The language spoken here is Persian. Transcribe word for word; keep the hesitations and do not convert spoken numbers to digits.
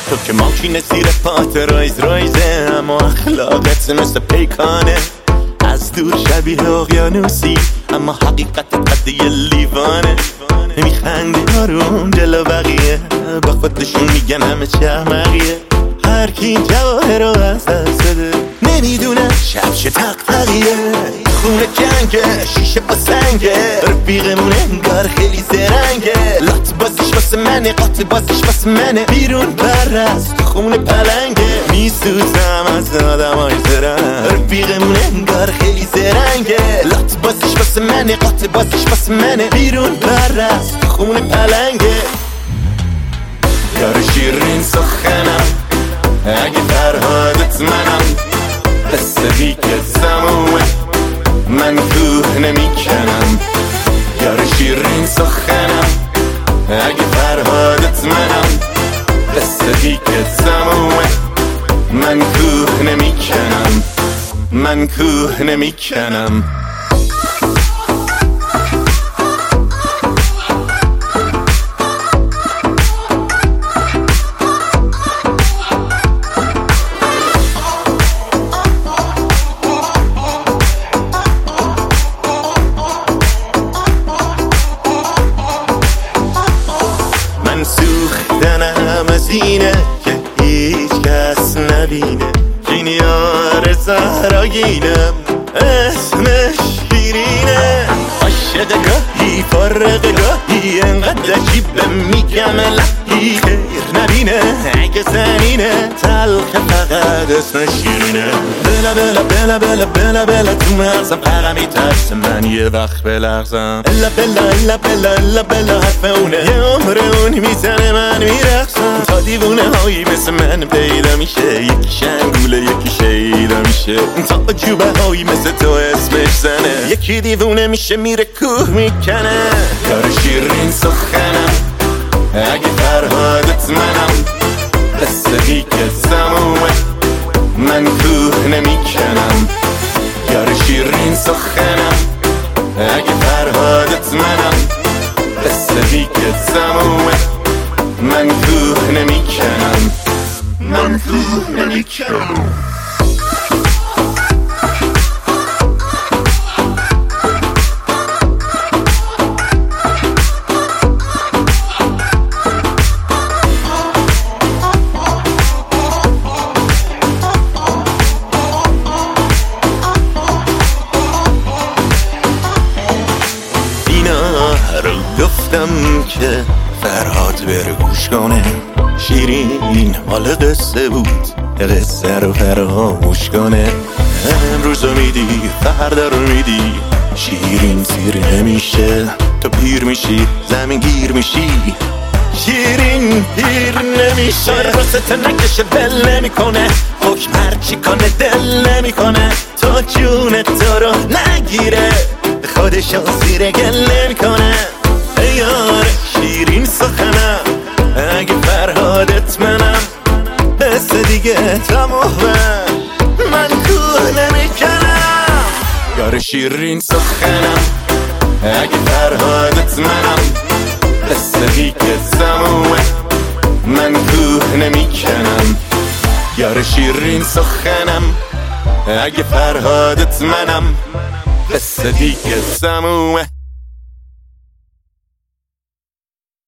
تو که ماشین زیر پات رایز رایزه، اما اخلاقت مثل پیکانه. از دور شبیه اقیانوسی اما حقیقت قد یه لیوانه. میخندی آروم جلو بقیه، با خودشون میگن همه چه احمقیه. هر کی جواهر رو از دست بده نمیدونه شب چه تقتقیه. خونه جنگه، شیشه با سنگه، رفیقمون انگار خیلی زرنگه. لات بازیش واسه منه، قاط بازیش واسه منه. بیرون پرست تو خونه پلنگه، میسوزم از آدم های زرنگ. رفیقمون انگار خیلی زرنگه. لات بازیش واسه منه، قاط بازیش واسه منه. بیرون پرست تو خونه پلنگه. یار شیرین سخنم اگه فرهادت منم، قصه بی که زمومه من کوه نمیکنم. یار شیرین سخنم اگه فرهادت منم، قصه بی که زمومه من کوه نمیکنم. من کوه نمیکنم. من سوختنم از اینه که هیچ کس نبینه. این یار زهراگینم اسمش شیرینه. عاشق گاهی فارغ گاهی انقدر عجیبه میگم الهی خیر نبینه. اگه زنینه تلخ فقط اسمش شیرینه. بلا بلا بلا بلا بلا بلا تو مغزم فقط میترسه من یه وقت بلغزم. الا بلا الا بلا الا بلا حرف اونه، یه عمر اون میزنه من میرقصم. تا دیوونه هایی مثل من پیدا میشه، یکی شنگوله یکی شیدا میشه. تا عجوبه هایی مثل تو اسمش زنه، یکی دیوونه میشه میره کوه میکنه. یار شیرین سخنم اگه فرهادت منم، قصه بی که زمومه من کوه نمیکنم. یار شیرین سخنم اگه فرهادت منم، قصه بی که زمومه من کوه نمیکنم. من کوه نمیکنم. رو گفتم که فرهاد بره گوش کنه. شیرین مال قصه بود، قصه رو فراموش کنه. امروز رو میدی فردا رو میدی، شیرین سیر نمیشه. تو پیر میشی زمین گیر میشی، شیرین پیر نمیشه. راست نکشه بل نمیکنه، حکم هرچی کنه دل نمیکنه. تا جون تو رو نگیره خودشو زیر گل نمیکنه. ای یار شیرین سخنم اگه فرهادت منم، بس دیگه تمومه من کوه نمیکنم. یار شیرین سخنم اگه فرهادت منم، بس دیگه تمومه من کوه نمیکنم. یار شیرین سخنم اگه فرهادت منم، قصه دیگه تمومه